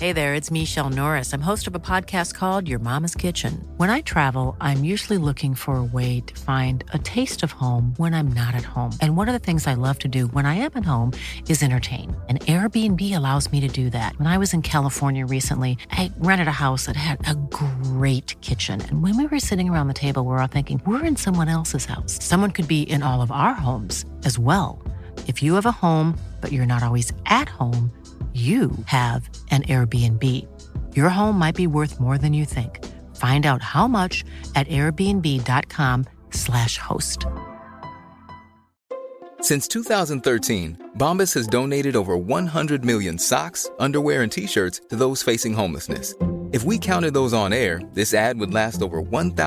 Hey there, it's Michelle Norris. I'm host of a podcast called Your Mama's Kitchen. When I travel, I'm usually looking for a way to find a taste of home when I'm not at home. And one of the things I love to do when I am at home is entertain. And Airbnb allows me to do that. When I was in California recently, I rented a house that had a great kitchen. And when we were sitting around the table, we were all thinking, we're in someone else's house. Someone could be in all of our homes as well. If you have a home, but you're not always at home, you have an Airbnb. Your home might be worth more than you think. Find out how much at airbnb.com/host. Since 2013, Bombas has donated over 100 million socks, underwear, and T-shirts to those facing homelessness. If we counted those on air, this ad would last over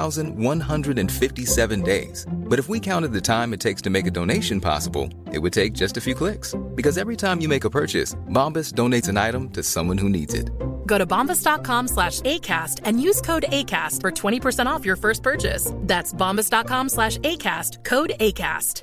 1,157 days. But if we counted the time it takes to make a donation possible, it would take just a few clicks. Because every time you make a purchase, Bombas donates an item to someone who needs it. Go to bombas.com/ACAST and use code ACAST for 20% off your first purchase. That's bombas.com/ACAST, code ACAST.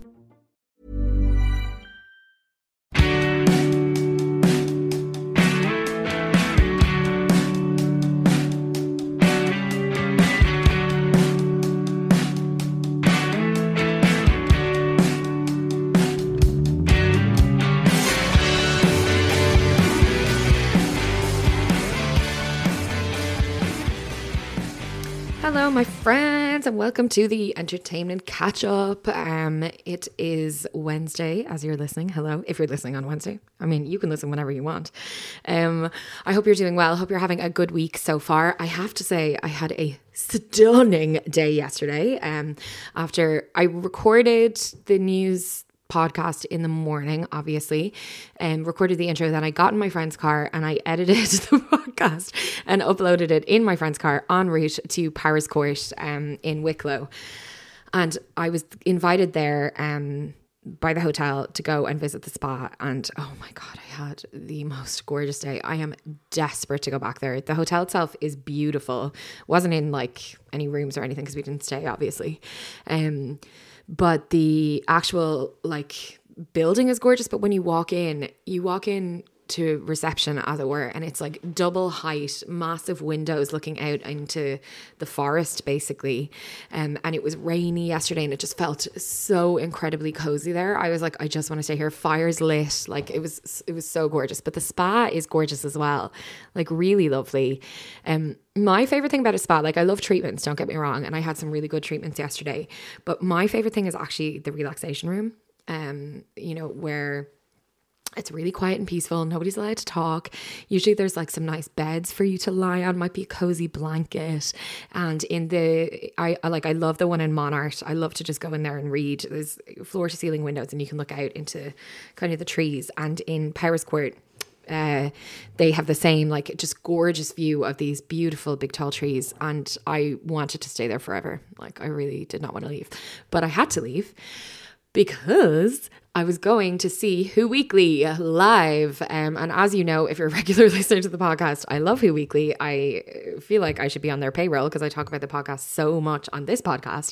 Hello, my friends, and welcome to the Entertainment Catch-Up. It is Wednesday as you're listening. Hello, if you're listening on Wednesday. I mean, you can listen whenever you want. I hope you're doing well. Hope you're having a good week so far. I have to say, I had a stunning day yesterday. After I recorded the news podcast in the morning, obviously, and recorded the intro. Then I got in my friend's car and I edited the podcast and uploaded it in my friend's car en route to Paris Court in Wicklow. And I was invited there by the hotel to go and visit the spa. And oh my God, I had the most gorgeous day. I am desperate to go back there. The hotel itself is beautiful. Wasn't in like any rooms or anything because we didn't stay, obviously. But the actual like building is gorgeous. But when you walk in to reception, as it were, and it's like double height, massive windows looking out into the forest, basically. And it was rainy yesterday, and it just felt so incredibly cozy there. I was like, I just want to stay here. Fires lit, like it was so gorgeous. But the spa is gorgeous as well, like really lovely. My favorite thing about a spa, like I love treatments, don't get me wrong, and I had some really good treatments yesterday. But my favorite thing is actually the relaxation room. Where it's really quiet and peaceful. Nobody's allowed to talk. Usually there's like some nice beds for you to lie on. Might be a cozy blanket. And I love the one in Monart. I love to just go in there and read. There's floor to ceiling windows and you can look out into kind of the trees. And in Paris Court, they have the same like just gorgeous view of these beautiful big tall trees. And I wanted to stay there forever. Like I really did not want to leave. But I had to leave because I was going to see Who Weekly live. And as you know, if you're a regular listener to the podcast, I love Who Weekly. I feel like I should be on their payroll because I talk about the podcast so much on this podcast.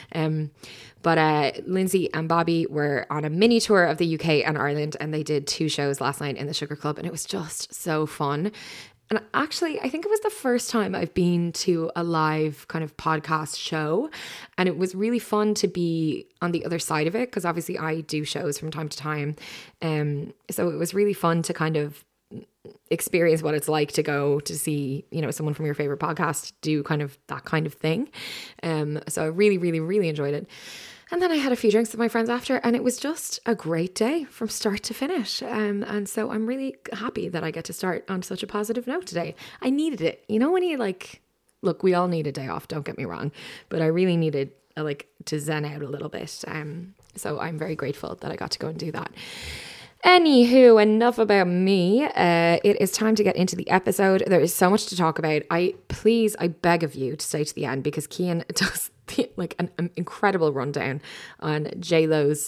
But Lindsay and Bobby were on a mini tour of the UK and Ireland, and they did 2 shows last night in the Sugar Club, and it was just so fun. And actually, I think it was the first time I've been to a live kind of podcast show. And it was really fun to be on the other side of it because obviously I do shows from time to time. So it was really fun to kind of experience what it's like to go to see, someone from your favorite podcast do kind of that kind of thing. So I really, really, really enjoyed it. And then I had a few drinks with my friends after, and it was just a great day from start to finish. And so I'm really happy that I get to start on such a positive note today. I needed it. When you look, we all need a day off, don't get me wrong, but I really needed to zen out a little bit. So I'm very grateful that I got to go and do that. Anywho, enough about me. It is time to get into the episode. There is so much to talk about. I beg of you to stay to the end because Cian does an incredible rundown on JLo's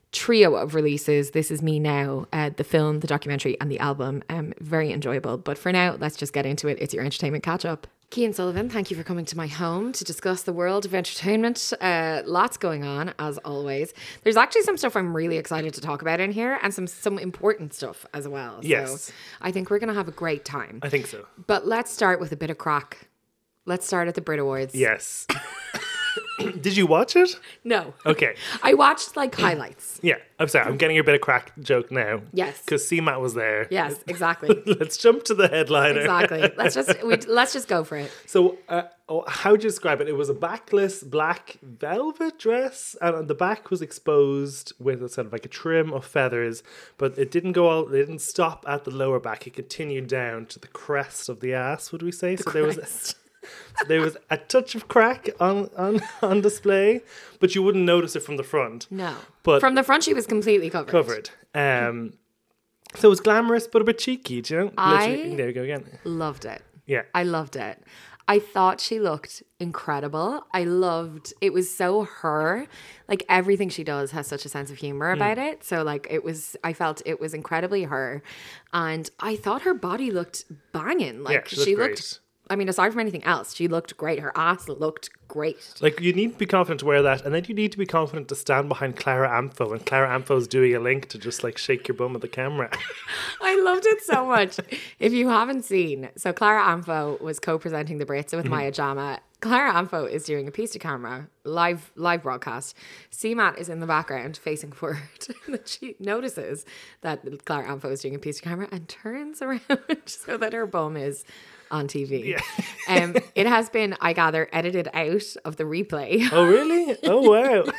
trio of releases. This Is Me Now, the film, the documentary, and the album. Very enjoyable. But for now, let's just get into it. It's your entertainment catch-up. Cian Sullivan, thank you for coming to my home to discuss the world of entertainment. Lots going on, as always. There's actually some stuff I'm really excited to talk about in here, and some important stuff as well. Yes. So I think we're going to have a great time. I think so. But let's start with a bit of crack. Let's start at the Brit Awards. Yes. Did you watch it? No. Okay. I watched like highlights. Yeah. I'm sorry. I'm getting your bit of crack joke now. Yes. Because CMAT was there. Yes, exactly. Let's jump to the headliner. Exactly. Let's just go for it. So, how would you describe it? It was a backless black velvet dress, and on the back was exposed with a sort of like a trim of feathers, but it didn't go all. It didn't stop at the lower back. It continued down to the crest of the ass. Would we say? There was a touch of crack on display, but you wouldn't notice it from the front. No. But from the front, she was completely covered. So it was glamorous, but a bit cheeky, do you know? There you go again. Loved it. Yeah. I loved it. I thought she looked incredible. It was so her. Like everything she does has such a sense of humor about it. So like I felt it was incredibly her. And I thought her body looked banging. Like she looked great. I mean, aside from anything else, she looked great. Her ass looked great. Like, you need to be confident to wear that, and then you need to be confident to stand behind Clara Amfo, and Clara Amfo's doing a link to just, like, shake your bum at the camera. I loved it so much. If you haven't seen, so Clara Amfo was co-presenting the Brits with Maya Jama. Clara Amfo is doing a piece to camera, live broadcast. CMAT is in the background facing forward. And she notices that Clara Amfo is doing a piece to camera and turns around so that her bum is on TV. Yeah. It has been, I gather, edited out of the replay. Oh, really? Oh, wow.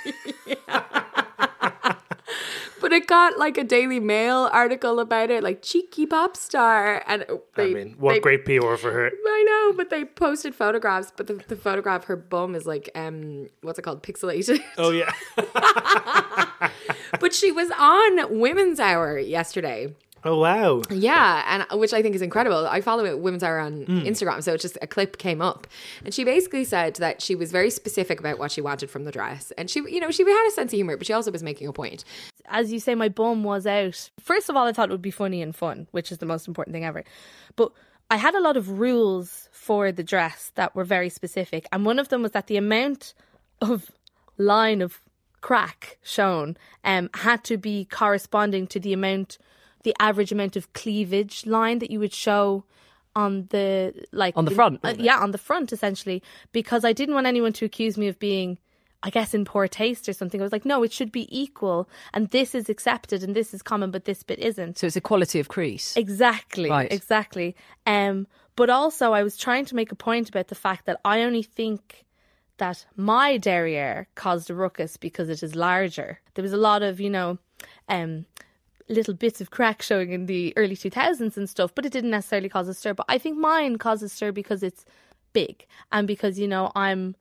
But it got like a Daily Mail article about it, like cheeky pop star. And what great PR for her. I know, but they posted photographs, but the photograph, her bum is like, what's it called? Pixelated. Oh, yeah. But she was on Women's Hour yesterday. Oh, wow. Yeah, and which I think is incredible. I follow it Women's Hour on Instagram, so it's just a clip came up. And she basically said that she was very specific about what she wanted from the dress. And she had a sense of humor, but she also was making a point. As you say, my bum was out. First of all, I thought it would be funny and fun, which is the most important thing ever. But I had a lot of rules for the dress that were very specific. And one of them was that the amount of line of crack shown had to be corresponding to the average amount of cleavage line that you would show on the front. On the front, essentially, because I didn't want anyone to accuse me of being, I guess, in poor taste or something. I was like, no, it should be equal, and this is accepted and this is common, but this bit isn't. So it's equality of crease. Exactly. Right. Exactly. But also I was trying to make a point about the fact that I only think that my derriere caused a ruckus because it is larger. There was a lot of, little bits of crack showing in the early 2000s and stuff, but it didn't necessarily cause a stir. But I think mine causes stir because it's big and because, I'm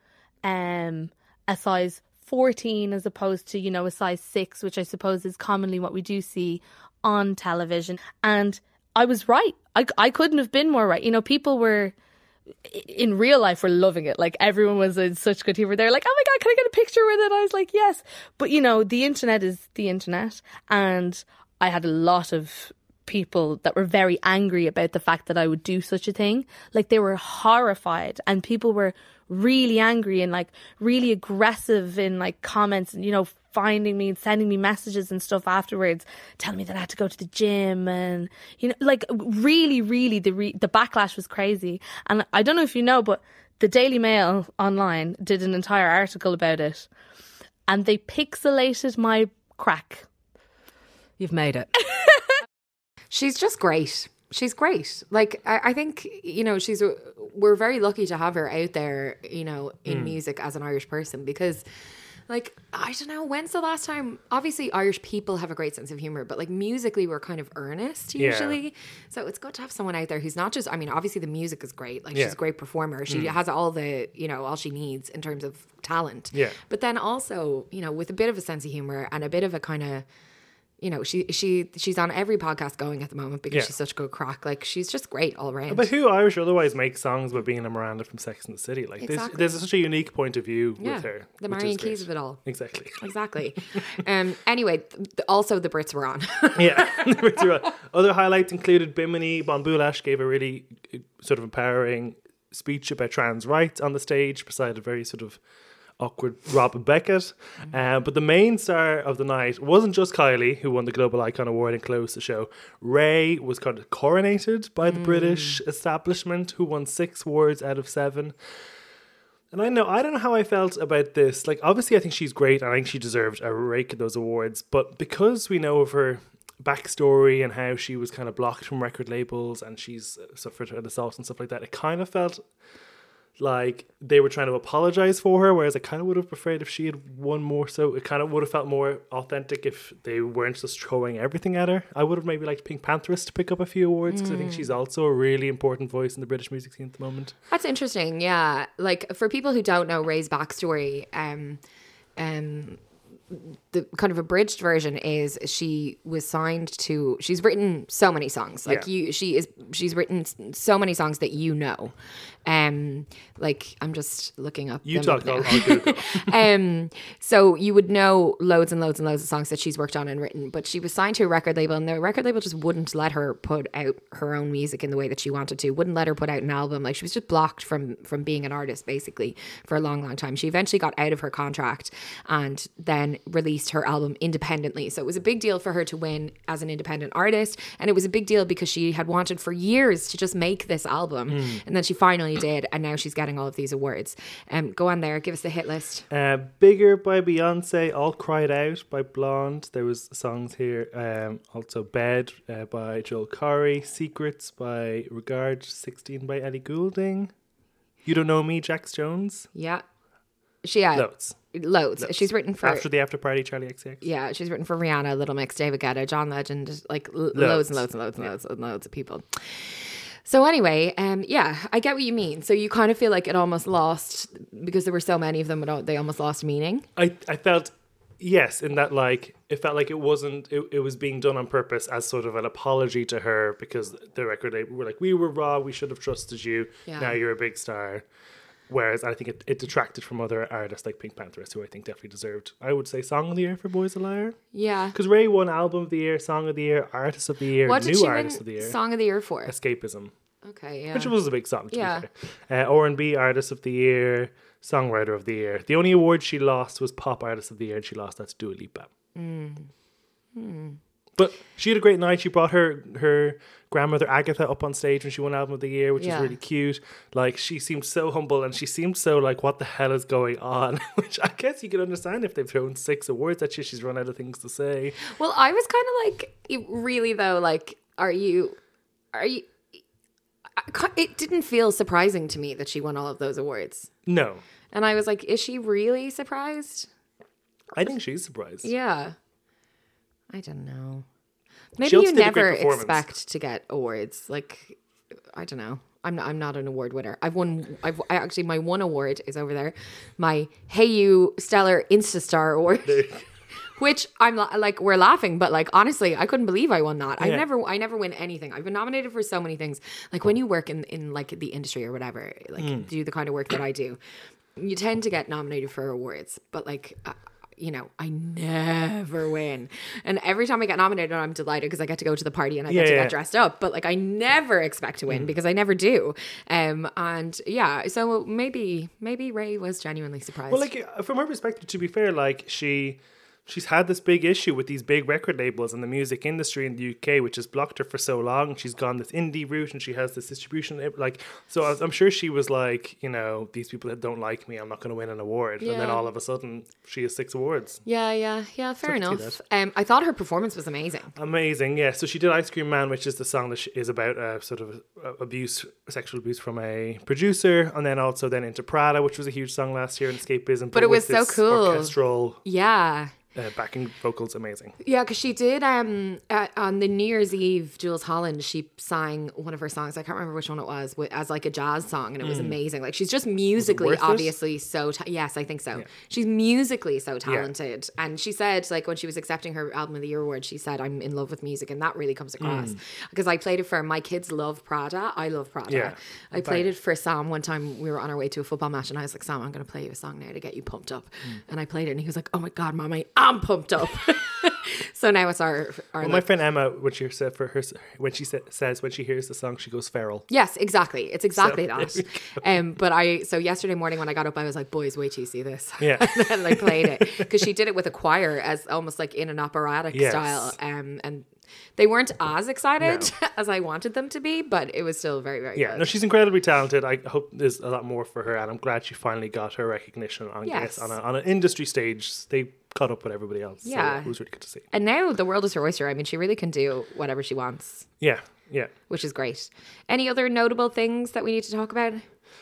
a size 14 as opposed to, a size 6, which I suppose is commonly what we do see on television. And I was right. I couldn't have been more right. People were, in real life, were loving it. Like, everyone was in such good humor. They're like, oh my God, can I get a picture with it? I was like, yes. But, the internet is the internet. And I had a lot of people that were very angry about the fact that I would do such a thing. Like, they were horrified, and people were really angry and like really aggressive in like comments and, finding me and sending me messages and stuff afterwards, telling me that I had to go to the gym and, really, really the backlash was crazy. And I don't know if you know, but the Daily Mail online did an entire article about it, and they pixelated my crack. You've made it. She's just great. She's great. Like, I think, we're very lucky to have her out there, in music as an Irish person, because, like, I don't know, when's the last time, obviously Irish people have a great sense of humor, but like musically we're kind of earnest usually. Yeah. So it's good to have someone out there who's not just, obviously the music is great. Like, she's a great performer. She has all the, all she needs in terms of talent. Yeah. But then also, with a bit of a sense of humor and a bit of a kind of, you know, she's on every podcast going at the moment because Yeah. she's such a good crack. Like, she's just great all around. But who Irish otherwise makes songs about being a Miranda from Sex and the City? Like, Exactly. there's such a unique point of view Yeah, with her. the which is Marion great. Keys of it all. Exactly. Exactly. Anyway, also the Brits were on. Yeah. Other highlights included Bimini Bon Boulash gave a really sort of empowering speech about trans rights on the stage beside a very sort of awkward Robin Beckett. But the main star of the night wasn't just Kylie, who won the Global Icon Award and closed the show. Ray was kind of coronated by the British establishment, who won 6 awards out of 7. And I don't know how I felt about this. Like, obviously, I think she's great, and I think she deserved a rake of those awards. But because we know of her backstory and how she was kind of blocked from record labels and she's suffered an assault and stuff like that, it kind of felt like they were trying to apologize for her, whereas I kind of would have preferred if she had won more. So it kind of would have felt more authentic if they weren't just throwing everything at her. I would have maybe liked Pink Pantheress to pick up a few awards because I think she's also a really important voice in the British music scene at the moment. That's interesting. Yeah. Like, for people who don't know Ray's backstory, the kind of abridged version is she was signed to, she's written so many songs. Like, she's written so many songs that you know. Like, I'm just looking up. You them talk, up I'll Google. So you would know loads and loads and loads of songs that she's worked on and written, but she was signed to a record label, and the record label just wouldn't let her put out her own music in the way that she wanted to, wouldn't let her put out an album. Like, she was just blocked from being an artist basically for a long time. She eventually got out of her contract and then released her album independently. So it was a big deal for her to win as an independent artist, and it was a big deal because she had wanted for years to just make this album, and then she finally did, and now she's getting all of these awards. Go on there, give us the hit list. Bigger by Beyonce, All Cried Out by Blonde. There was songs here. Also Bed by Joel Corey, Secrets by Regard, 16 by Ellie Goulding, You Don't Know Me, Jax Jones. Yeah. She had loads. She's written for After the After Party, Charlie XCX. Yeah, she's written for Rihanna, Little Mix, David Guetta, John Legend, like loads and loads of people. So anyway, yeah, I get what you mean. So you kind of feel like it almost lost, because there were so many of them, they almost lost meaning. I felt, yes, in that, like, it felt like it wasn't, it was being done on purpose as sort of an apology to her, because the record label were like, we were raw, we should have trusted you, now you're a big star. Whereas I think it detracted from other artists like Pink Pantheress, who I think definitely deserved, I would say, Song of the Year for Boys a Liar. Yeah. Because Ray won Album of the Year, Song of the Year, Artist of the Year, What did New she Artist win of the Year. Song of the Year for? Escapism. Okay, yeah. Which was a big song, to Yeah. be fair. R&B Artist of the Year, Songwriter of the Year. The only award she lost was Pop Artist of the Year, and she lost that to Dua Lipa. But she had a great night. She brought her grandmother Agatha up on stage when she won Album of the Year, which was really cute. Like, she seemed so humble, and she seemed so like, what the hell is going on? Which I guess you can understand if they've thrown 6 awards at you. She's run out of things to say. Well, I was kind of like, really though, like, are you? It didn't feel surprising to me that she won all of those awards. No. And I was like, is she really surprised? I think she's surprised. Yeah. I don't know. Maybe She also you did a never great performance. expect to get awards. Like, I don't know. I'm not an award winner. I actually, my one award is over there. My Hey You Stellar Instastar Award. Which I'm like, we're laughing, but like, honestly, I couldn't believe I won that. Yeah. I never win anything. I've been nominated for so many things. Like, when you work in like the industry or whatever, like do the kind of work that I do, you tend to get nominated for awards, but like, you know, I never win. And every time I get nominated, I'm delighted because I get to go to the party and I get to get dressed up. But like, I never expect to win because I never do. And yeah, so maybe Ray was genuinely surprised. Well, like, from her perspective, to be fair, like, she's had this big issue with these big record labels and the music industry in the UK, which has blocked her for so long. She's gone this indie route and she has this distribution. Like, so I'm sure she was like, you know, these people that don't like me, I'm not going to win an award. And then all of a sudden, she has 6 awards. Yeah, fair enough. I thought her performance was amazing. Amazing, yeah. So she did Ice Cream Man, which is the song that is about sort of sexual abuse from a producer, and then also then into Prada, which was a huge song last year, and Escapism. But it was with so this cool. Orchestral. Yeah. backing vocals amazing. Yeah, because she did on the New Year's Eve, Jules Holland, she sang one of her songs. I can't remember which one it was, as like a jazz song, and it was amazing. Like she's just musically, obviously, so yes, I think so. Yeah. She's musically so talented, and she said like when she was accepting her Album of the Year award, she said, "I'm in love with music," and that really comes across because I played it for my kids. Love Prada. I love Prada. Yeah, I played it for Sam one time. We were on our way to a football match, and I was like, "Sam, I'm going to play you a song now to get you pumped up," and I played it, and he was like, "Oh my God, Mom, I am pumped up." So now it's our my friend Emma, when she said when she hears the song, she goes feral. Yes, exactly. It's exactly that. So yesterday morning when I got up, I was like, "Boys, wait till you see this." Yeah. And then I played it because she did it with a choir as almost like in an operatic style, and they weren't as excited as I wanted them to be, but it was still very, very good. No, she's incredibly talented. I hope there's a lot more for her, and I'm glad she finally got her recognition on an industry stage. They caught up with everybody else. Yeah. So it was really good to see. And now the world is her oyster. I mean, she really can do whatever she wants. Yeah. Which is great. Any other notable things that we need to talk about?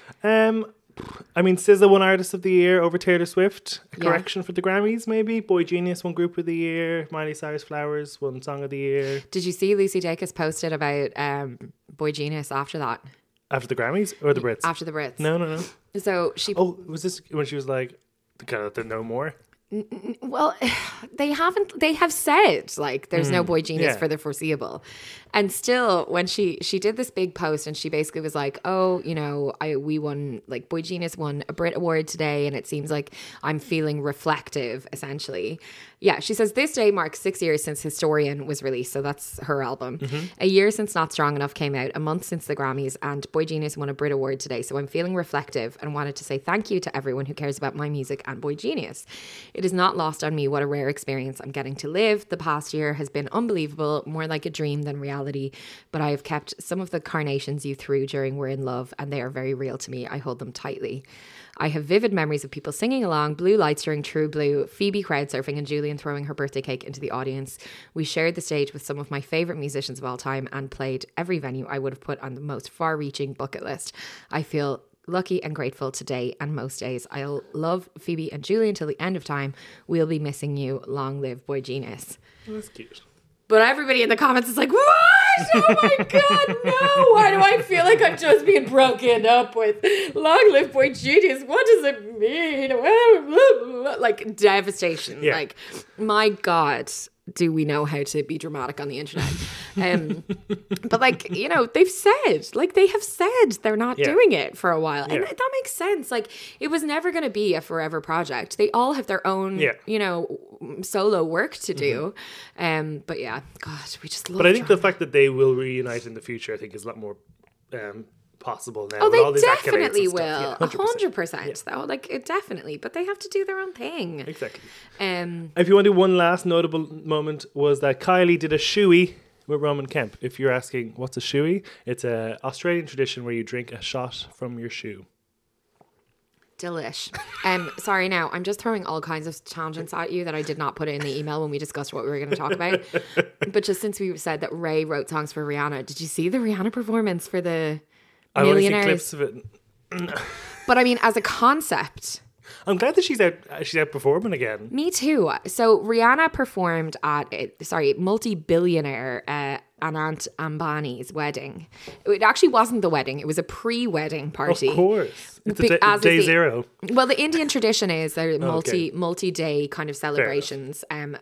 I mean, SZA won Artist of the Year over Taylor Swift. A correction for the Grammys, maybe. Boy Genius won Group of the Year. Miley Cyrus Flowers won Song of the Year. Did you see Lucy Dacus posted about Boy Genius after that? After the Grammys or the Brits? After the Brits. No. So she... Oh, was this when she was like, "There's no more"? Well, they have said like there's no Boy Genius for the foreseeable, and still when she did this big post and she basically was like, "Oh, you know, we won, like Boy Genius won a Brit Award today, and it seems like I'm feeling reflective." Essentially, yeah, she says this day marks 6 years since Historian was released, so that's her album. A year since Not Strong Enough came out, a month since the Grammys, and Boy Genius won a Brit Award today. So I'm feeling reflective and wanted to say thank you to everyone who cares about my music and Boy Genius. It is not lost on me what a rare experience I'm getting to live. The past year has been unbelievable, more like a dream than reality, but I have kept some of the carnations you threw during We're in Love, and they are very real to me. I hold them tightly. I have vivid memories of people singing along, blue lights during True Blue, Phoebe crowd surfing, and Julian throwing her birthday cake into the audience. We shared the stage with some of my favourite musicians of all time and played every venue I would have put on the most far-reaching bucket list. I feel lucky and grateful today and most days. I'll love Phoebe and Julian till the end of time. We'll be missing you. Long live Boy Genius. That's cute. But everybody in the comments is like, what? Oh my God, no. Why do I feel like I'm just being broken up with? Long live Boy Genius. What does it mean? Like devastation. Yeah. Like, my God, do we know how to be dramatic on the internet? But like, you know, they have said they're not doing it for a while. And that makes sense. Like, it was never going to be a forever project. They all have their own, you know, solo work to do. But yeah, God, we just love But I think the fact that they will reunite in the future, I think is a lot more possible now. Oh, with all they these definitely accolades and will. stuff. 100% though. Like, it definitely. But they have to do their own thing. Exactly. If you want to do one last notable moment, was that Kylie did a shoey with Roman Kemp. If you're asking what's a shoey, it's a Australian tradition where you drink a shot from your shoe. Delish. Sorry, now I'm just throwing all kinds of tangents at you that I did not put in the email when we discussed what we were going to talk about. But just since we said that Ray wrote songs for Rihanna, did you see the Rihanna performance for the Millionaires? I want to see clips of it. But I mean, as a concept, I'm glad that she's out performing again. me too. So Rihanna performed at multi-billionaire Anant Ambani's wedding. It actually wasn't the wedding; it was a pre-wedding party. Of course, it's day zero. Well, the Indian tradition is there multi-day kind of celebrations.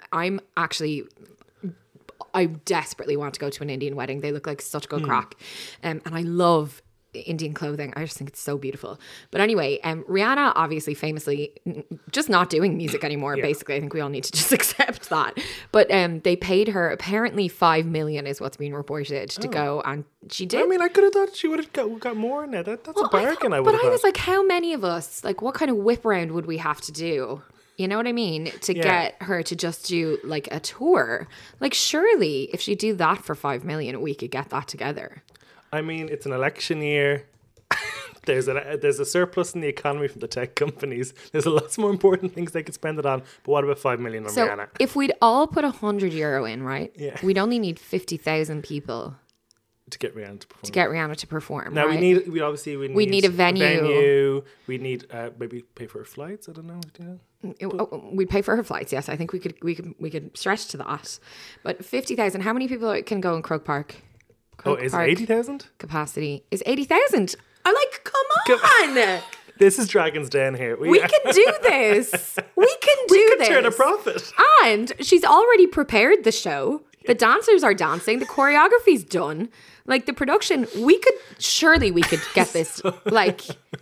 I desperately want to go to an Indian wedding. They look like such good crack, and I love Indian clothing. I just think it's so beautiful. But anyway, Rihanna obviously famously just not doing music anymore. Basically, I think we all need to just accept that. But they paid her apparently $5 million is what's being reported to go, and she did. I mean, I could have thought she would have got more now. That's a bargain. I was like, how many of us, like, what kind of whip round would we have to do? You know what I mean? To get her to just do like a tour. Like, surely if she do that for $5 million, we could get that together. I mean, it's an election year. There's a surplus in the economy from the tech companies. There's lots more important things they could spend it on. But what about $5 million on Rihanna? If we'd all put €100 in, right? Yeah. We'd only need 50,000 people to get Rihanna to perform. Now, right? we need a venue. We need maybe pay for her flights. I don't know. We'd pay for her flights. Yes, I think we could stretch to that. But 50,000. How many people can go in Croke Park? Is it 80,000? Capacity is 80,000. I'm like, come on. This is Dragon's Den here. We can do this. We can do this. Turn a profit. And she's already prepared the show. The dancers are dancing. The choreography's done. Like the production, we could get this. Like,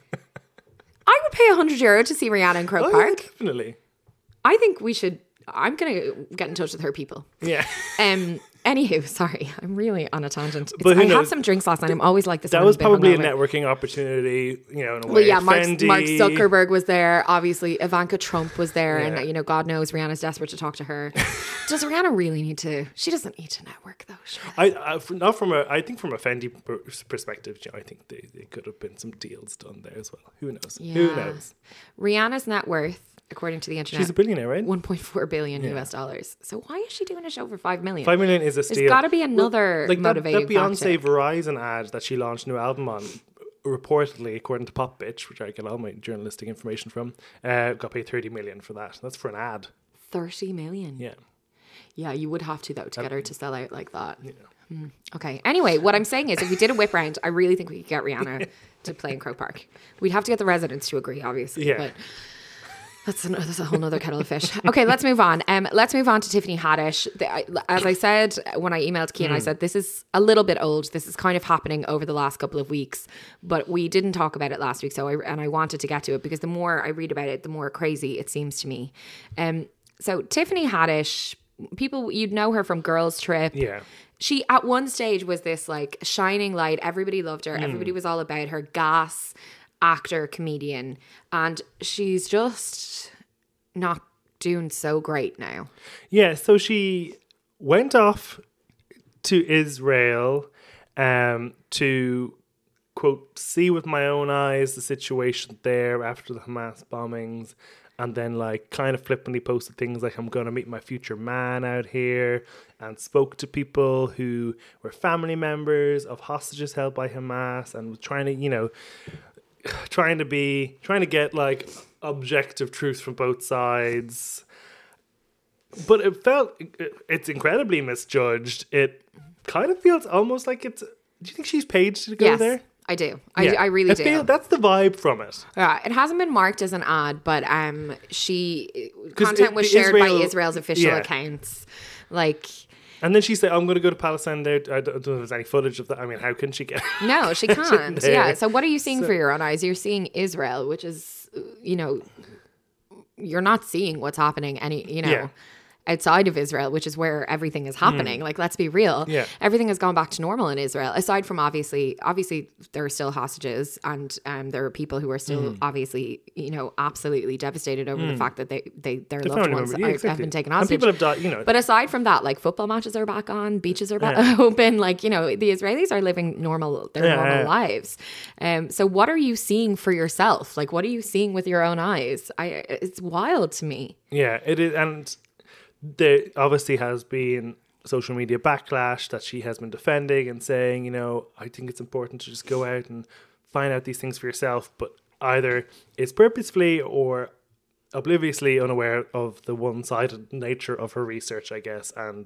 I would pay €100 to see Rihanna in Croke Park. Yeah, definitely. I think we should. I'm gonna get in touch with her people. Yeah. Anywho, sorry, I'm really on a tangent. But I had some drinks last night. I'm always like this. That was probably a networking opportunity, in a way. Well, yeah, Mark Zuckerberg was there. Obviously, Ivanka Trump was there, and God knows Rihanna's desperate to talk to her. Does Rihanna really need to? She doesn't need to network though. Sure. I think from a Fendi perspective, I think they could have been some deals done there as well. Who knows? Yeah. Who knows? Rihanna's net worth, according to the internet, she's a billionaire, right? $1.4 billion US dollars. So why is she doing a show for $5 million? $5 million is a steal. There's got to be another motivating that Beyonce factor. Verizon ad that she launched a new album on, reportedly, according to Pop Bitch, which I get all my journalistic information from, got paid $30 million for that. That's for an ad. $30 million. Yeah. Yeah, you would have to though to get her to sell out like that. Yeah. Okay. Anyway, what I'm saying is, if we did a whip round, I really think we could get Rihanna to play in Croke Park. We'd have to get the residents to agree, obviously. Yeah. But that's a whole nother kettle of fish. Okay, let's move on. Let's move on to Tiffany Haddish. As I said when I emailed Cian, I said this is a little bit old. This is kind of happening over the last couple of weeks, but we didn't talk about it last week. So I wanted to get to it because the more I read about it, the more crazy it seems to me. So Tiffany Haddish, people, you'd know her from Girls Trip. Yeah. She at one stage was this like shining light. Everybody loved her. Everybody was all about her. Gas actor, comedian, and she's just not doing so great now. Yeah, so she went off to Israel to, quote, see with my own eyes the situation there after the Hamas bombings, and then like kind of flippantly posted things like, I'm going to meet my future man out here, and spoke to people who were family members of hostages held by Hamas, and was trying to get like objective truth from both sides. But it's incredibly misjudged. It kind of feels almost like do you think she's paid to go there? I do. I really do. That's the vibe from it. Yeah, it hasn't been marked as an ad, but content was shared by Israel's official accounts. Like, and then she said, I'm going to go to Palestine there. I don't know if there's any footage of that. I mean, how can she get... No, she can't. Yeah. So what are you seeing for your own eyes? You're seeing Israel, which is, you're not seeing what's happening outside of Israel, which is where everything is happening. Like, let's be real. Yeah. Everything has gone back to normal in Israel, aside from obviously there are still hostages, and there are people who are still obviously, absolutely devastated over the fact that their loved ones have been taken hostage. And people have died, But aside from that, like, football matches are back on, beaches are back open, like, the Israelis are living normal lives. So what are you seeing for yourself? Like, what are you seeing with your own eyes? It's wild to me. Yeah, it is. And there obviously has been social media backlash that she has been defending and saying, I think it's important to just go out and find out these things for yourself. But either it's purposefully or obliviously unaware of the one-sided nature of her research, I guess. And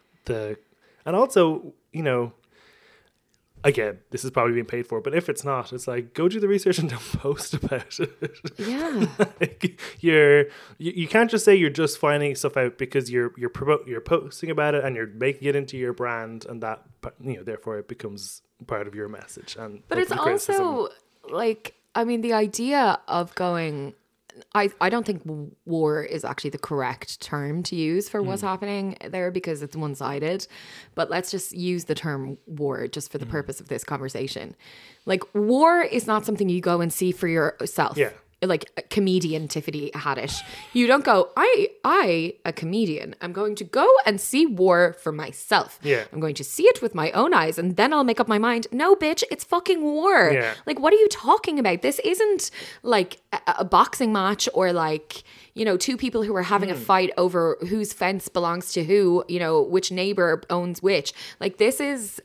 also, again, this is probably being paid for, but if it's not, it's like, go do the research and don't post about it. Yeah. Like, you can't just say you're just finding stuff out because you're posting about it and you're making it into your brand, and that, therefore it becomes part of your message. But it's also like, I mean, the idea of going... I don't think war is actually the correct term to use for what's happening there, because it's one-sided. But let's just use the term war just for the purpose of this conversation. Like, war is not something you go and see for yourself. Yeah. Like a comedian Tiffany Haddish. You don't go, I, a comedian, I'm going to go and see war for myself. Yeah. I'm going to see it with my own eyes, and then I'll make up my mind. No, bitch, it's fucking war. Yeah. Like, what are you talking about? This isn't like a boxing match, or like, two people who are having a fight over whose fence belongs to who, which neighbor owns which. Like, this is...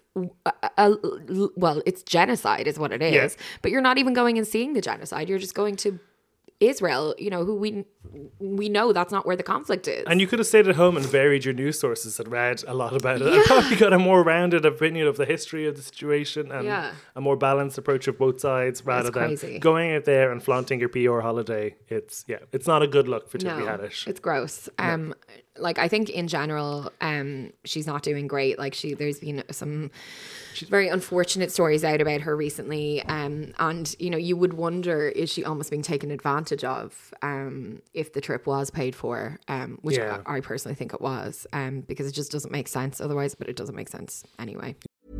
it's genocide is what it is. Yeah. But you're not even going and seeing the genocide. You're just going to Israel, you know, who we know that's not where the conflict is. And you could have stayed at home and varied your news sources and read a lot about it. And probably got a more rounded opinion of the history of the situation and a more balanced approach of both sides rather than going out there and flaunting your PR holiday. It's not a good look for Tiffany Haddish. It's gross. Like, I think in general, she's not doing great. Like, there's been some very unfortunate stories out about her recently. And, you know, you would wonder, is she almost being taken advantage of if the trip was paid for, which I personally think it was, because it just doesn't make sense otherwise, but it doesn't make sense anyway.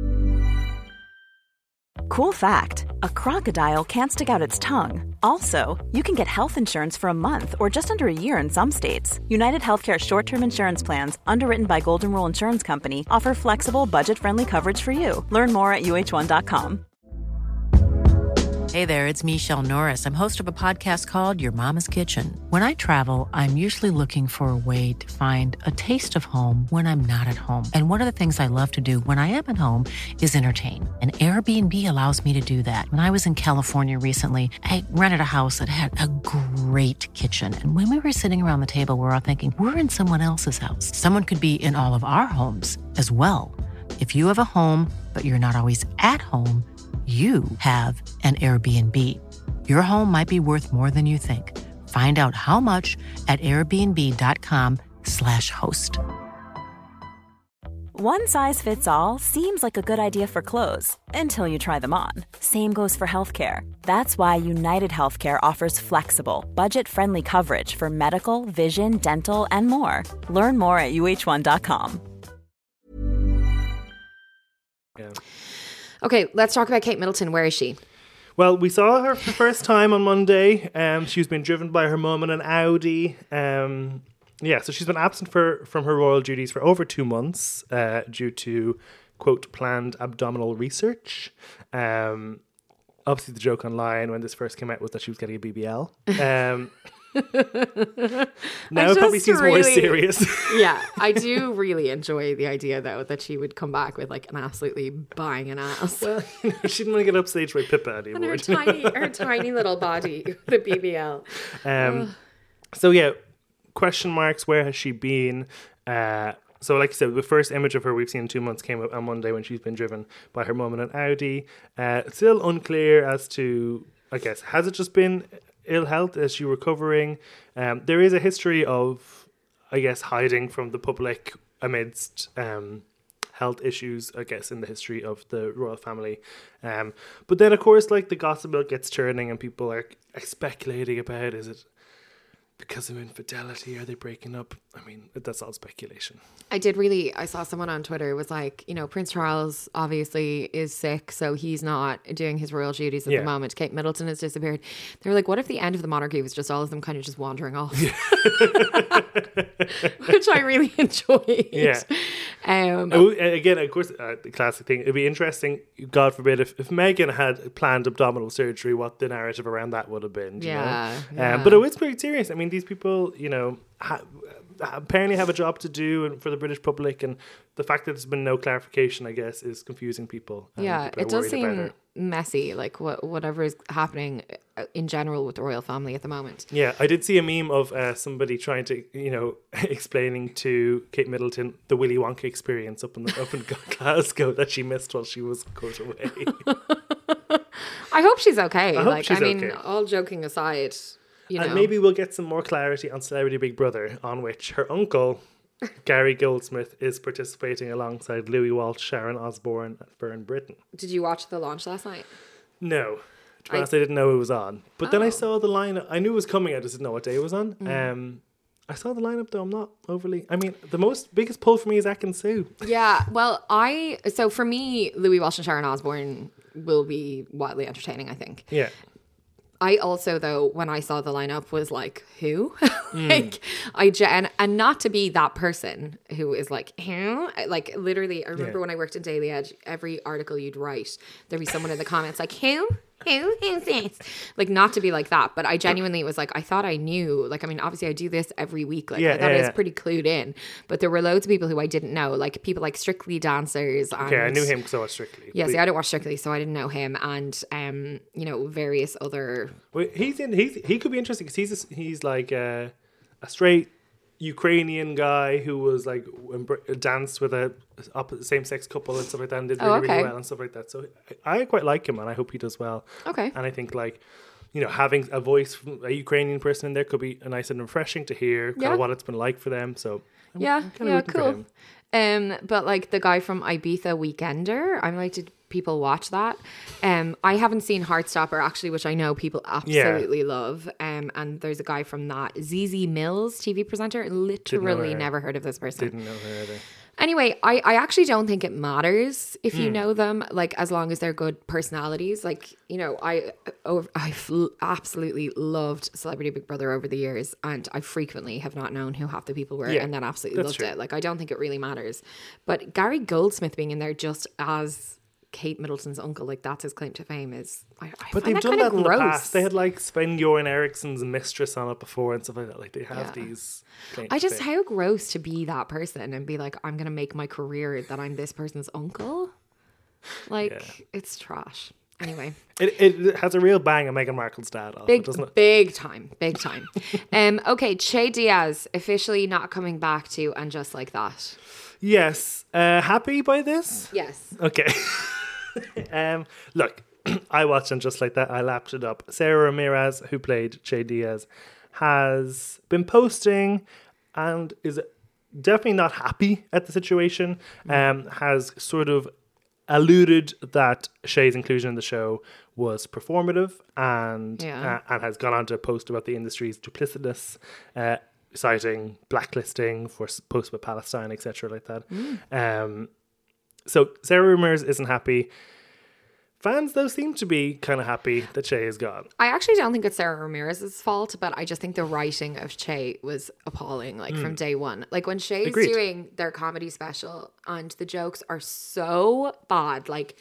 Cool fact, a crocodile can't stick out its tongue. Also, you can get health insurance for a month or just under a year in some states. United Healthcare short-term insurance plans, underwritten by Golden Rule Insurance Company, offer flexible, budget-friendly coverage for you. Learn more at UH1.com. Hey there, it's Michelle Norris. I'm host of a podcast called Your Mama's Kitchen. When I travel, I'm usually looking for a way to find a taste of home when I'm not at home. And one of the things I love to do when I am at home is entertain. And Airbnb allows me to do that. When I was in California recently, I rented a house that had a great kitchen. And when we were sitting around the table, we were all thinking, we're in someone else's house. Someone could be in all of our homes as well. If you have a home, but you're not always at home, you have an Airbnb. Your home might be worth more than you think. Find out how much at airbnb.com/host. One size fits all seems like a good idea for clothes until you try them on. Same goes for healthcare. That's why United Healthcare offers flexible, budget-friendly coverage for medical, vision, dental, and more. Learn more at UH1.com. Yeah. Okay, let's talk about Kate Middleton. Where is she? Well, we saw her for the first time on Monday. She's been driven by her mum in an Audi. So she's been absent from her royal duties for over 2 months due to, quote, planned abdominal research. Obviously, the joke online when this first came out was that she was getting a BBL. Now it probably seems more serious. Yeah, I do really enjoy the idea, though, that she would come back with like an absolutely banging ass. Well, she didn't want to get upstaged by Pippa anymore. And her tiny little body, the BBL. So yeah, question marks, where has she been? So like I said, the first image of her we've seen in 2 months came up on Monday when she's been driven by her mum in an Audi. It's still unclear as to, I guess, has it just been ill health? Is she recovering? There is a history of, I guess, hiding from the public amidst health issues, I guess, in the history of the royal family. But then, of course, like the gossip mill gets churning and people are speculating about, is it because of infidelity? Are they breaking up? I mean, that's all speculation. I saw someone on Twitter was like, you know, Prince Charles obviously is sick, so he's not doing his royal duties at the moment. Kate Middleton has disappeared. They were like, what if the end of the monarchy was just all of them kind of just wandering off? Which I really enjoyed. Yeah. Again, of course, the classic thing. It'd be interesting, God forbid, if Meghan had planned abdominal surgery, what the narrative around that would have been. Yeah. But it was pretty serious. I mean, these people, you know, apparently have a job to do for the British public, and the fact that there's been no clarification, I guess, is confusing people. Yeah, it does seem messy, like whatever is happening in general with the royal family at the moment. Yeah, I did see a meme of somebody trying to, you know, explaining to Kate Middleton the Willy Wonka experience up in Glasgow that she missed while she was cut away. I hope she's okay. I mean, all joking aside. You know. And maybe we'll get some more clarity on Celebrity Big Brother, on which her uncle, Gary Goldsmith, is participating alongside Louis Walsh, Sharon Osbourne, and Fern Britton. Did you watch the launch last night? No. To be honest, I didn't know it was on. But then I saw the lineup. I knew it was coming. I just didn't know what day it was on. I saw the lineup, though. I'm not overly... I mean, the biggest pull for me is Ekin-Su. Yeah, well, so for me, Louis Walsh and Sharon Osbourne will be wildly entertaining, I think. Yeah. I also, though, when I saw the lineup, was like, who? And not to be that person who is like, who? Like, literally, I remember when I worked in Daily Edge, every article you'd write, there'd be someone in the comments like, who? who is this? Like, not to be like that, but I genuinely was like, I thought I knew. Like, I mean, obviously I do this every week. Like, I thought I was pretty clued in. But there were loads of people who I didn't know, like people like Strictly Dancers. And, Okay, I knew him because I watched Strictly. Yeah, see, I didn't watch Strictly, so I didn't know him. And, you know, various other... Well, he could be interesting because he's like a straight Ukrainian guy who was like danced with a same-sex couple and stuff like that and did really, really well and stuff like that. So I quite like him and I hope he does well. Okay. And I think like, you know, having a voice from a Ukrainian person in there could be nice and refreshing to hear kind of what it's been like for them. So I'm kind of rooting for him. But like the guy from Ibiza Weekender, I'm like, did people watch that? I haven't seen Heartstopper actually, which I know people absolutely love. And there's a guy from that, ZZ Mills, TV presenter. Literally never heard of this person. Didn't know her either. Anyway, I actually don't think it matters if you know them, like as long as they're good personalities. Like, you know, I've absolutely loved Celebrity Big Brother over the years, and I frequently have not known who half the people were and then absolutely loved it. Like, I don't think it really matters. But Gary Goldsmith being in there just as Kate Middleton's uncle, like that's his claim to fame, is but they've done that in the past. They had like Sven-Göran Eriksson's mistress on it before and stuff like that. Like they have these claims how gross to be that person and be like, I'm gonna make my career that I'm this person's uncle. Like it's trash. Anyway, it has a real bang on Meghan Markle's dad off, doesn't it? Big time. Okay, Che Diaz officially not coming back to And Just Like That. Yes. Happy by this? Yes. Okay. Look, I watched And Just Like That. I lapped it up. Sarah Ramirez, who played Che Diaz, has been posting and is definitely not happy at the situation. Has sort of alluded that Shay's inclusion in the show was performative and has gone on to post about the industry's duplicitous, citing blacklisting for posts with Palestine, etc. like that. So Sarah Ramirez isn't happy. Fans, though, seem to be kind of happy that Che is gone. I actually don't think it's Sarah Ramirez's fault, but I just think the writing of Che was appalling, like from day one. Like when Shay's doing their comedy special and the jokes are so bad, like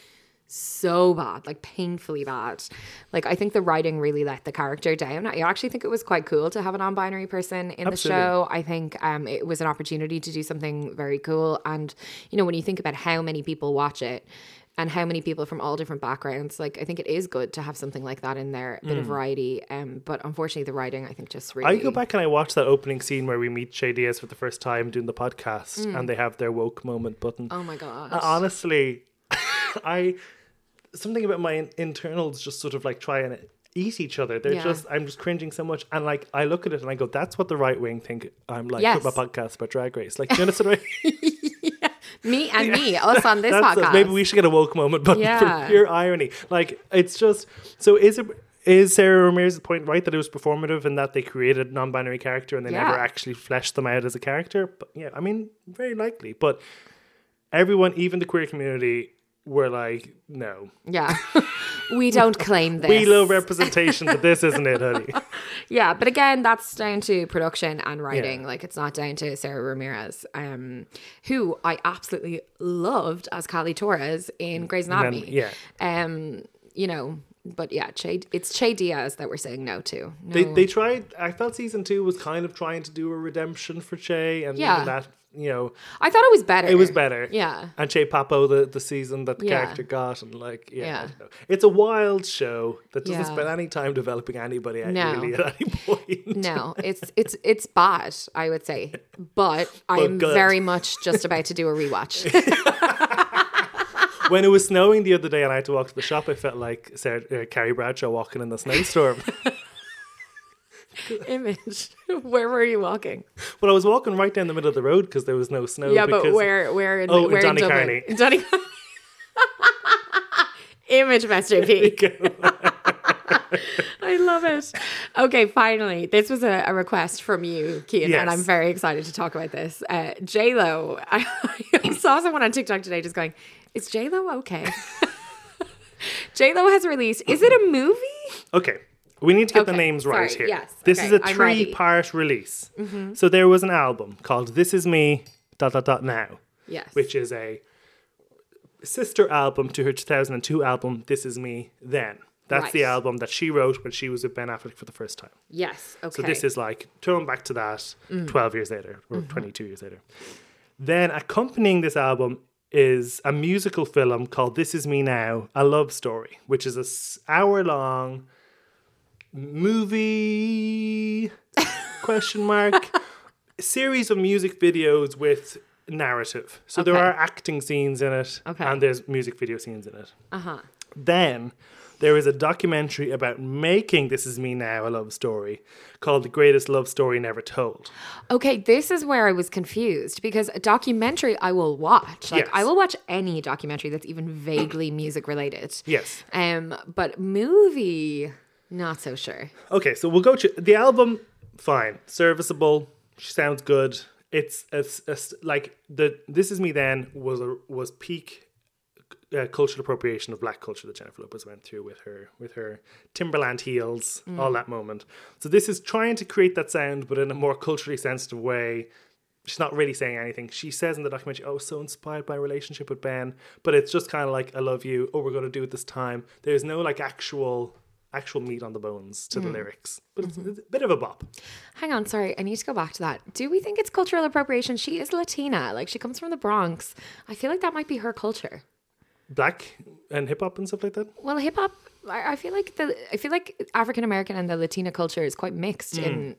painfully bad. Like I think the writing really let the character down. I actually think it was quite cool to have a non-binary person in the show. I think it was an opportunity to do something very cool. And, you know, when you think about how many people watch it, and how many people from all different backgrounds, like I think it is good to have something like that in there, a bit of variety. But unfortunately, the writing, I think, just really... I go back and I watch that opening scene where we meet Che Diaz for the first time doing the podcast and they have their woke moment button. Oh my God. Honestly, something about my internals just sort of like try and eat each other. I'm just cringing so much. And like, I look at it and I go, that's what the right wing think I'm like with my podcast about Drag Race. Like, do you understand what I mean? Me, us on this podcast. Maybe we should get a woke moment button for pure irony. Like, it's just, so is Sarah Ramirez's point right that it was performative and that they created a non-binary character and they never actually fleshed them out as a character? But yeah, I mean, very likely. But everyone, even the queer community, were like, no. Yeah. We don't claim this. We love representation, but this isn't it, honey. Yeah, but again, that's down to production and writing. Like, it's not down to Sarah Ramirez, who I absolutely loved as Callie Torres in Grey's Anatomy. You know, but yeah, it's Che Diaz that we're saying no to. No. They tried, I felt season 2 was kind of trying to do a redemption for Che, and even that, you know, I thought it was better. It was better. Yeah. And Che Papo, the season that the character got, and like, I don't know. It's a wild show that doesn't spend any time developing anybody really at any point. No, it's bad, I would say. But I'm very much just about to do a rewatch. When it was snowing the other day and I had to walk to the shop, I felt like Carrie Bradshaw walking in the snowstorm. Image. Where were you walking? Well, I was walking right down the middle of the road because there was no snow. Yeah, but where in Johnny Carney. Johnny Image masterpiece. I love it. Okay, finally, this was a request from you, Cian, and I'm very excited to talk about this. J-Lo, I saw someone on TikTok today just going, is J-Lo okay? J-Lo has released, is it a movie? Okay. We need to get the names right here. Yes. This is a 3-part release. Mm-hmm. So there was an album called This Is Me, ... Now. Yes. Which is a sister album to her 2002 album, This Is Me Then. That's the Right. album that she wrote when she was with Ben Affleck for the first time. Yes. Okay. So this is like, thrown back to that 12 years later, or 22 years later. Then accompanying this album is a musical film called This Is Me Now, A Love Story, which is hour-long movie, question mark, series of music videos with narrative. So there Okay. are acting scenes in it, Okay. and there's music video scenes in it. Then there is a documentary about making This Is Me Now, A Love Story, called The Greatest Love Story Never Told. Okay, this is where I was confused because a documentary I will watch. Like Yes. I will watch any documentary that's even vaguely music related. Yes. But movie, not so sure. Okay, so we'll go to the album. Fine, serviceable. She sounds good. It's like the This Is Me Then was peak cultural appropriation of black culture that Jennifer Lopez went through with her Timberland heels, all that moment. So this is trying to create that sound, but in a more culturally sensitive way. She's not really saying anything. She says in the documentary, "Oh, so inspired by a relationship with Ben," but it's just kind of like, "I love you. Oh, we're going to do it this time." There's no like actual meat on the bones to the lyrics, but it's a bit of a bop. Hang on, sorry, I need to go back to that. Do we think it's cultural appropriation? She is Latina, like she comes from the Bronx. I feel like that might be her culture. Black and hip hop and stuff like that. Well, hip hop, I feel like African American and the Latina culture is quite mixed in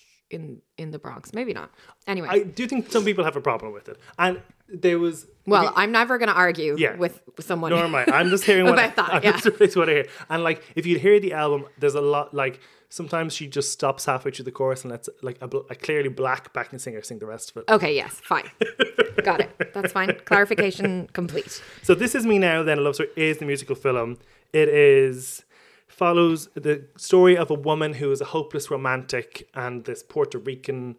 the Bronx. Maybe not. Anyway, I do think some people have a problem with it, and there was. well, I'm never going to argue Yeah. with someone. Nor am I. I'm just hearing what About that, I'm yeah. just replacing what I hear. And like, if you hear the album, there's a lot. Like, sometimes she just stops halfway through the chorus and lets like a clearly black backing singer sing the rest of it. Okay, yes, fine. Got it. That's fine. Clarification complete. So This Is Me Now, Then, A Love Story is the musical film. It follows the story of a woman who is a hopeless romantic and this Puerto Rican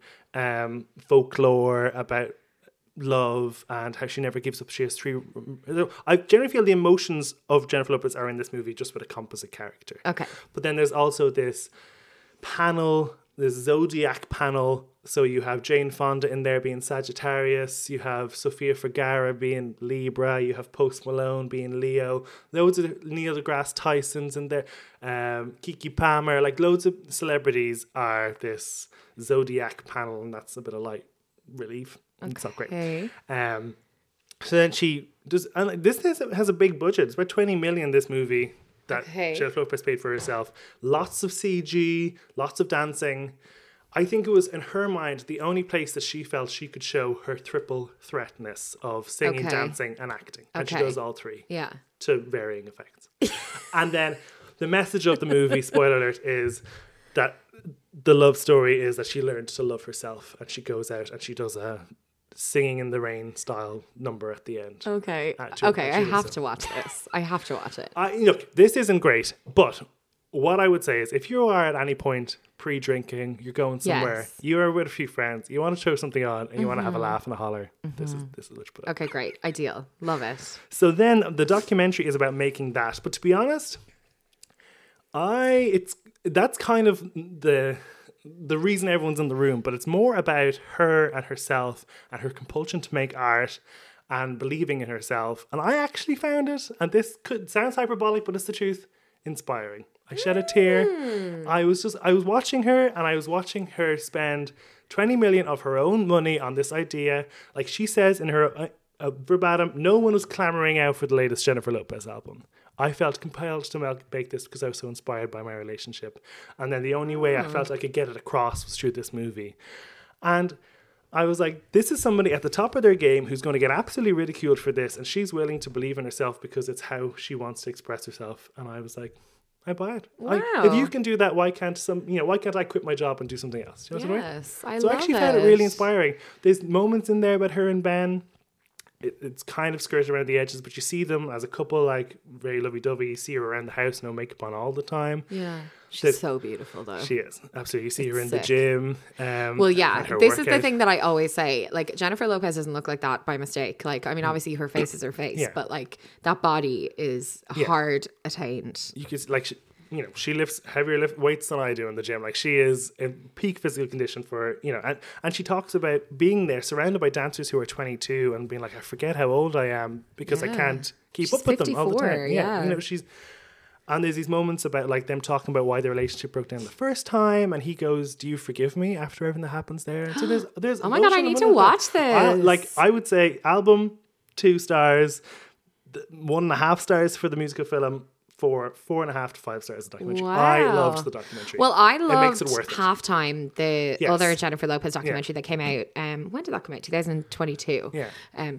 folklore about love and how she never gives up. She has three. I generally feel the emotions of Jennifer Lopez are in this movie just with a composite character. Okay. But then there's also this panel, this zodiac panel. So you have Jane Fonda in there being Sagittarius. You have Sofia Vergara being Libra. You have Post Malone being Leo. Loads of Neil deGrasse Tyson's in there. Kiki Palmer. Like loads of celebrities are this zodiac panel, and that's a bit of light relief. Okay. It's not great. So then she does, and this has a big budget. It's about 20 million. This movie that Jennifer Lopez paid for herself. Lots of CG, lots of dancing. I think it was, in her mind, the only place that she felt she could show her triple threatness of singing, dancing, and acting. And she does all three. Yeah. To varying effects. And then the message of the movie, spoiler alert, is that the love story is that she learned to love herself. And she goes out and she does a Singing in the Rain style number at the end. Okay. Okay, I have to watch this. I have to watch it. Look, this isn't great, but what I would say is if you are at any point pre-drinking, you're going somewhere, you are with a few friends, you want to throw something on and you want to have a laugh and a holler, this is what you put on. Okay, great. Ideal. Love it. So then the documentary is about making that. But to be honest, that's kind of the reason everyone's in the room, but it's more about her and herself and her compulsion to make art and believing in herself. And I actually found it, and this sounds hyperbolic, but it's the truth, inspiring. I shed a tear. I was watching her, and I was watching her spend 20 million of her own money on this idea. Like she says in her verbatim, no one was clamoring out for the latest Jennifer Lopez album. I felt compelled to make this because I was so inspired by my relationship. And then the only way I felt I could get it across was through this movie. And I was like, this is somebody at the top of their game who's going to get absolutely ridiculed for this. And she's willing to believe in herself because it's how she wants to express herself. And I was like, I buy it. Wow. If you can do that, why can't I quit my job and do something else? You know what I mean? Yes, I So love I actually found it really inspiring. There's moments in there about her and Ben. It's kind of skirted around the edges, but you see them as a couple, like very lovey-dovey. You see her around the house, no makeup on all the time. Yeah. She's so beautiful, though. She is. Absolutely. You see her in sick. the gym. Well, yeah, this is the thing that I always say. Like, Jennifer Lopez doesn't look like that by mistake. Like, I mean, obviously her face is her face, but like that body is hard attained. You could, like, she lifts heavier weights than I do in the gym. Like, she is in peak physical condition for, and she talks about being there surrounded by dancers who are 22 and being like, I forget how old I am because I can't keep up with them all the time. Yeah. And there's these moments about like them talking about why their relationship broke down the first time, and he goes, "Do you forgive me?" after everything that happens there. And so there's Oh my God, I need to watch this. I would say album 2 stars, 1.5 stars for the musical film. 4.5 to 5 stars the documentary. Wow. I loved the documentary. Well, I It loved makes it worth it. Halftime, the Yes. other Jennifer Lopez documentary that came out. When did that come out? 2022. Yeah.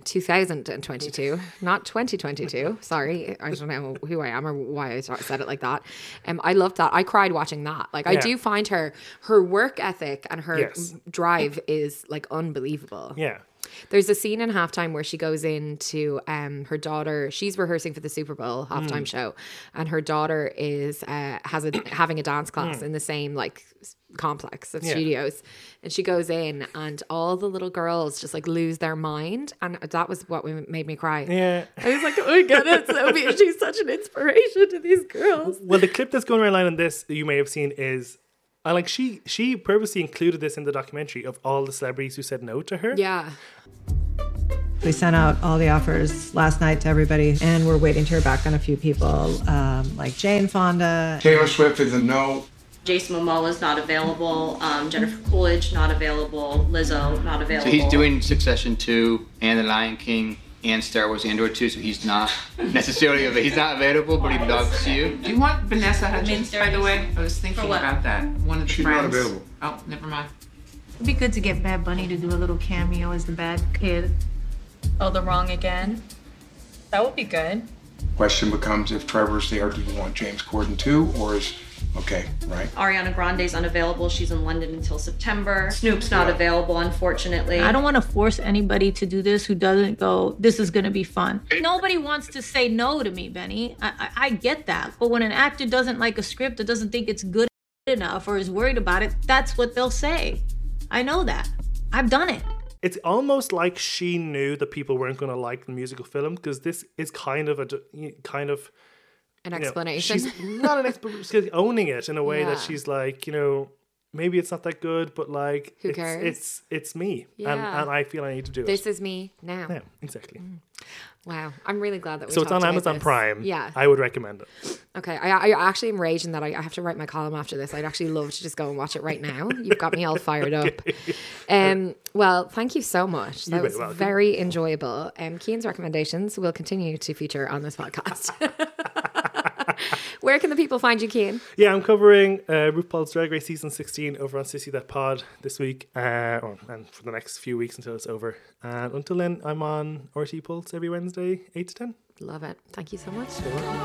2022, not 2022. Sorry, I don't know who I am or why I said it like that. I loved that. I cried watching that. Like, I Yeah. do find her work ethic and her Yes. drive is like unbelievable. Yeah. There's a scene in Halftime where she goes into her daughter. She's rehearsing for the Super Bowl halftime show, and her daughter is having a dance class in the same like complex of studios. And she goes in, and all the little girls just like lose their mind, and that was what made me cry. Yeah. I was like, oh my God, it's Sophie. She's such an inspiration to these girls. Well, the clip that's going around on this that you may have seen is, I like she purposely included this in the documentary of all the celebrities who said no to her. Yeah. We sent out all the offers last night to everybody, and we're waiting to hear back on a few people, like Jane Fonda. Taylor Swift is a no. Jason Momoa's not available. Jennifer Coolidge not available. Lizzo not available. So he's doing Succession 2 and The Lion King and Star Wars Andor 2, so he's not necessarily he's not available, but he loves you. Do you want Vanessa Hudgens, by the way? I was thinking about that. One of the She's friends. not available. Oh, never mind. It'd be good to get Bad Bunny to do a little cameo as the bad kid. Oh, The Wrong Again? That would be good. Question becomes, if Trevor's there, do you want James Corden too, or is okay, right? Ariana Grande's unavailable. She's in London until September. Snoop's not available, unfortunately. I don't want to force anybody to do this who doesn't go, this is going to be fun. Nobody wants to say no to me, Benny. I get that. But when an actor doesn't like a script or doesn't think it's good enough or is worried about it, that's what they'll say. I know that. I've done it. It's almost like she knew that people weren't going to like the musical film, because this is kind of An explanation. She's not an explanation. She's owning it in a way that Yeah. she's like, maybe it's not that good, but like, Who cares? It's me, Yeah. and I feel I need to do it. This is me now. Yeah, exactly. Wow, I'm really glad that we So it's talked on about Amazon this. Prime. Yeah. I would recommend it. Okay, I actually am raging that I have to write my column after this. I'd actually love to just go and watch it right now. You've got me all fired up. Well, thank you so much. That You're was very welcome. very enjoyable. Cian's recommendations will continue to feature on this podcast. Where can the people find you, Cian? Yeah, I'm covering RuPaul's Drag Race Season 16 over on Sissy That Pod this week, and for the next few weeks until it's over. And until then, I'm on RT Pulse every Wednesday, 8 to 10. Love it. Thank you so much.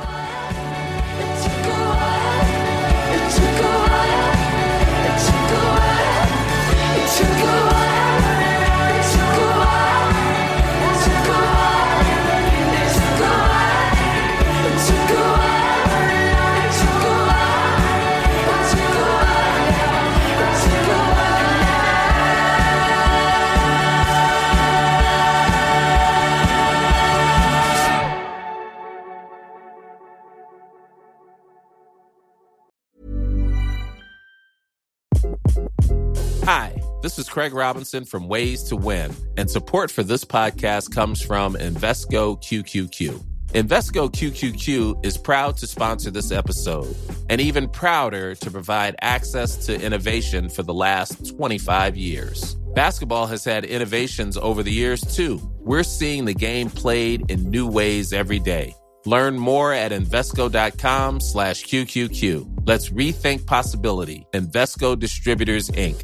Hi, this is Craig Robinson from Ways to Win, and support for this podcast comes from Invesco QQQ. Invesco QQQ is proud to sponsor this episode, and even prouder to provide access to innovation for the last 25 years. Basketball has had innovations over the years, too. We're seeing the game played in new ways every day. Learn more at Invesco.com/QQQ. Let's rethink possibility. Invesco Distributors, Inc.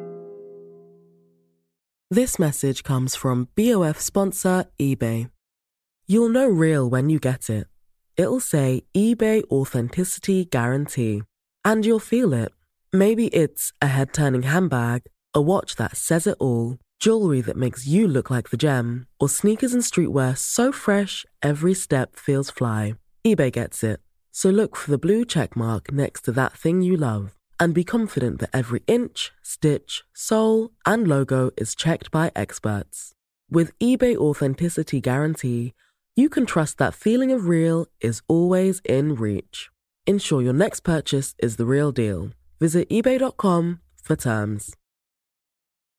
This message comes from BOF sponsor eBay. You'll know real when you get it. It'll say eBay Authenticity Guarantee. And you'll feel it. Maybe it's a head-turning handbag, a watch that says it all, jewelry that makes you look like the gem, or sneakers and streetwear so fresh every step feels fly. eBay gets it. So look for the blue check mark next to that thing you love. And be confident that every inch, stitch, sole, and logo is checked by experts. With eBay Authenticity Guarantee, you can trust that feeling of real is always in reach. Ensure your next purchase is the real deal. Visit eBay.com for terms.